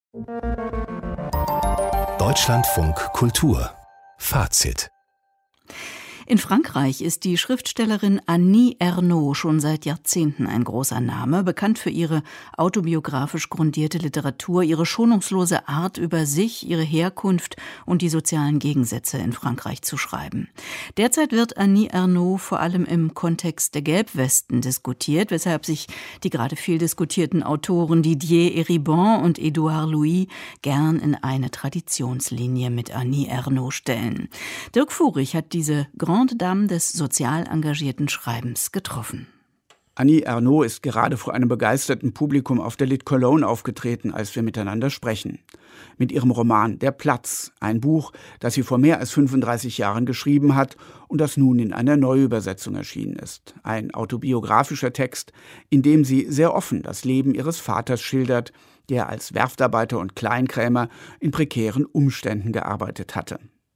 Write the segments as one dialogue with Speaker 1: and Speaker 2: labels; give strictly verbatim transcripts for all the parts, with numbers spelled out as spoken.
Speaker 1: Deutschlandfunk Kultur Fazit.
Speaker 2: In Frankreich ist die Schriftstellerin Annie Ernaux schon seit Jahrzehnten ein großer Name, bekannt für ihre autobiografisch grundierte Literatur, ihre schonungslose Art, über sich, ihre Herkunft und die sozialen Gegensätze in Frankreich zu schreiben. Derzeit wird Annie Ernaux vor allem im Kontext der Gelbwesten diskutiert, weshalb sich die gerade viel diskutierten Autoren Didier Eribon und Édouard Louis gern in eine Traditionslinie mit Annie Ernaux stellen. Dirk Furich hat diese Grande Dame des sozial engagierten Schreibens getroffen.
Speaker 3: Annie Ernaux ist gerade vor einem begeisterten Publikum auf der Lit Cologne aufgetreten, als wir miteinander sprechen. Mit ihrem Roman Der Platz, ein Buch, das sie vor mehr als fünfunddreißig Jahren geschrieben hat und das nun in einer Neuübersetzung erschienen ist. Ein autobiografischer Text, in dem sie sehr offen das Leben ihres Vaters schildert, der als Werftarbeiter und Kleinkrämer in prekären Umständen gearbeitet hatte.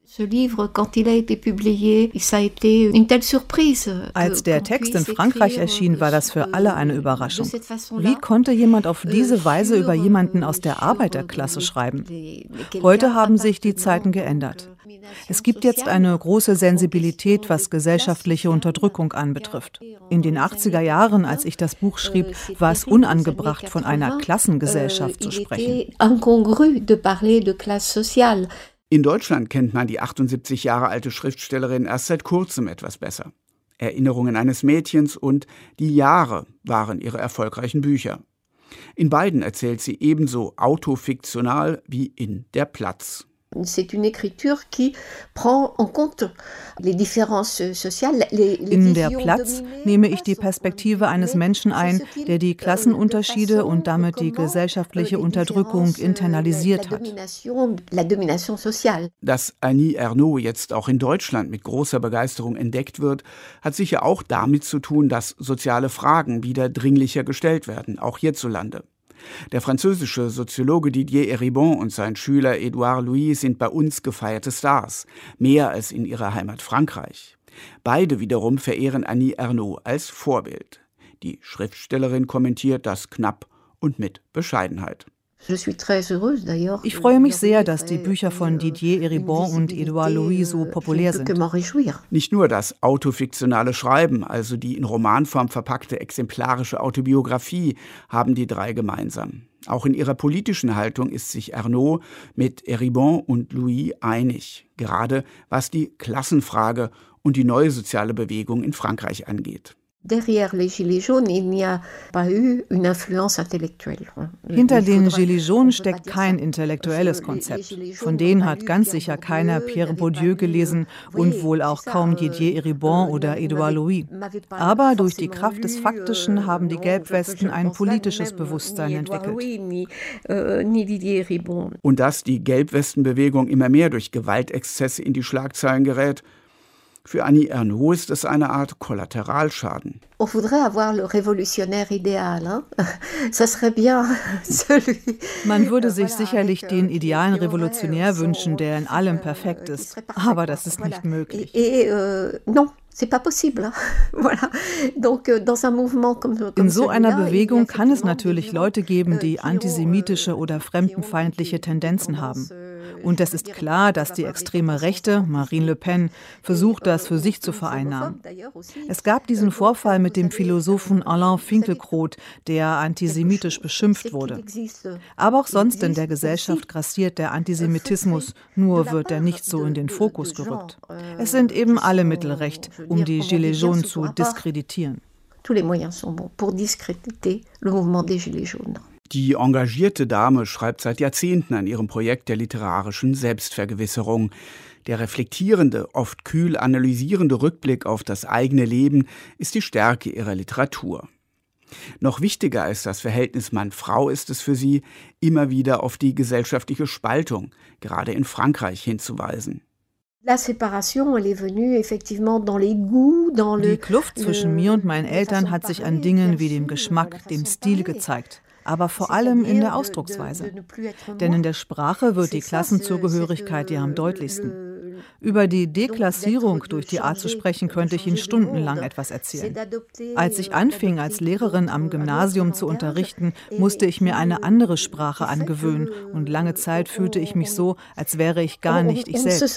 Speaker 4: Als der Text in Frankreich erschien, war das für alle eine Überraschung. Wie konnte jemand auf diese Weise über jemanden aus der Arbeiterklasse schreiben? Heute haben sich die Zeiten geändert. Es gibt jetzt eine große Sensibilität, was gesellschaftliche Unterdrückung anbetrifft. In den achtziger Jahren, als ich das Buch schrieb, war es unangebracht, von einer Klassengesellschaft zu sprechen.
Speaker 3: In Deutschland kennt man die achtundsiebzig Jahre alte Schriftstellerin erst seit kurzem etwas besser. Erinnerungen eines Mädchens und Die Jahre waren ihre erfolgreichen Bücher. In beiden erzählt sie ebenso autofiktional wie in Der Platz.
Speaker 4: In Der Platz nehme ich die Perspektive eines Menschen ein, der die Klassenunterschiede und damit die gesellschaftliche Unterdrückung internalisiert hat.
Speaker 3: Dass Annie Ernaux jetzt auch in Deutschland mit großer Begeisterung entdeckt wird, hat sicher auch damit zu tun, dass soziale Fragen wieder dringlicher gestellt werden, auch hierzulande. Der französische Soziologe Didier Eribon und sein Schüler Édouard Louis sind bei uns gefeierte Stars, mehr als in ihrer Heimat Frankreich. Beide wiederum verehren Annie Ernaux als Vorbild. Die Schriftstellerin kommentiert das knapp und mit Bescheidenheit.
Speaker 4: Ich freue mich sehr, dass die Bücher von Didier Eribon und Édouard Louis so populär sind.
Speaker 3: Nicht nur das autofiktionale Schreiben, also die in Romanform verpackte exemplarische Autobiografie, haben die drei gemeinsam. Auch in ihrer politischen Haltung ist sich Ernaux mit Eribon und Louis einig, gerade was die Klassenfrage und die neue soziale Bewegung in Frankreich angeht.
Speaker 4: Hinter den Gilets jaunes steckt kein intellektuelles Konzept. Von denen hat ganz sicher keiner Pierre Bourdieu gelesen und wohl auch kaum Didier Eribon oder Édouard Louis. Aber durch die Kraft des Faktischen haben die Gelbwesten ein politisches Bewusstsein entwickelt.
Speaker 3: Und dass die Gelbwestenbewegung immer mehr durch Gewaltexzesse in die Schlagzeilen gerät, für Annie Ernaux ist es eine Art Kollateralschaden.
Speaker 4: Man würde sich sicherlich den idealen Revolutionär wünschen, der in allem perfekt ist. Aber das ist nicht möglich. In so einer Bewegung kann es natürlich Leute geben, die antisemitische oder fremdenfeindliche Tendenzen haben. Und es ist klar, dass die extreme Rechte, Marine Le Pen, versucht, das für sich zu vereinnahmen. Es gab diesen Vorfall mit dem Philosophen Alain Finkielkraut, der antisemitisch beschimpft wurde. Aber auch sonst in der Gesellschaft grassiert der Antisemitismus, nur wird er nicht so in den Fokus gerückt. Es sind eben alle Mittel recht, um die Gilets jaunes zu diskreditieren.
Speaker 3: Die engagierte Dame schreibt seit Jahrzehnten an ihrem Projekt der literarischen Selbstvergewisserung. Der reflektierende, oft kühl analysierende Rückblick auf das eigene Leben ist die Stärke ihrer Literatur. Noch wichtiger als das Verhältnis Mann-Frau ist es für sie, immer wieder auf die gesellschaftliche Spaltung, gerade in Frankreich, hinzuweisen.
Speaker 4: Die Kluft zwischen mir und meinen Eltern hat sich an Dingen wie dem Geschmack, dem Stil gezeigt. Aber vor allem in der Ausdrucksweise. Denn in der Sprache wird die Klassenzugehörigkeit ja am deutlichsten. Über die Deklassierung durch die Art zu sprechen, könnte ich Ihnen stundenlang etwas erzählen. Als ich anfing, als Lehrerin am Gymnasium zu unterrichten, musste ich mir eine andere Sprache angewöhnen. Und lange Zeit fühlte ich mich so, als wäre ich gar nicht ich selbst.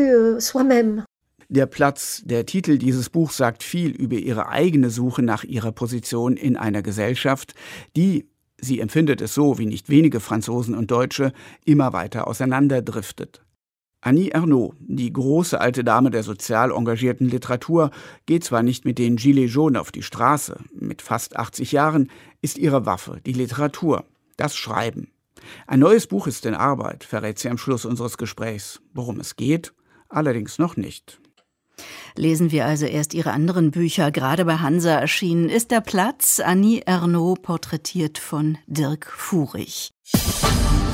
Speaker 3: Der Platz, der Titel dieses Buchs sagt viel über ihre eigene Suche nach ihrer Position in einer Gesellschaft, die, sie empfindet es so wie nicht wenige Franzosen und Deutsche, immer weiter auseinanderdriftet. Annie Ernaux, die große alte Dame der sozial engagierten Literatur, geht zwar nicht mit den Gilets jaunes auf die Straße, mit fast achtzig Jahren ist ihre Waffe die Literatur, das Schreiben. Ein neues Buch ist in Arbeit, verrät sie am Schluss unseres Gesprächs. Worum es geht, allerdings noch nicht.
Speaker 2: Lesen wir also erst ihre anderen Bücher. Gerade bei Hansa erschienen ist der Platz. Annie Ernaux, porträtiert von Dirk Furich.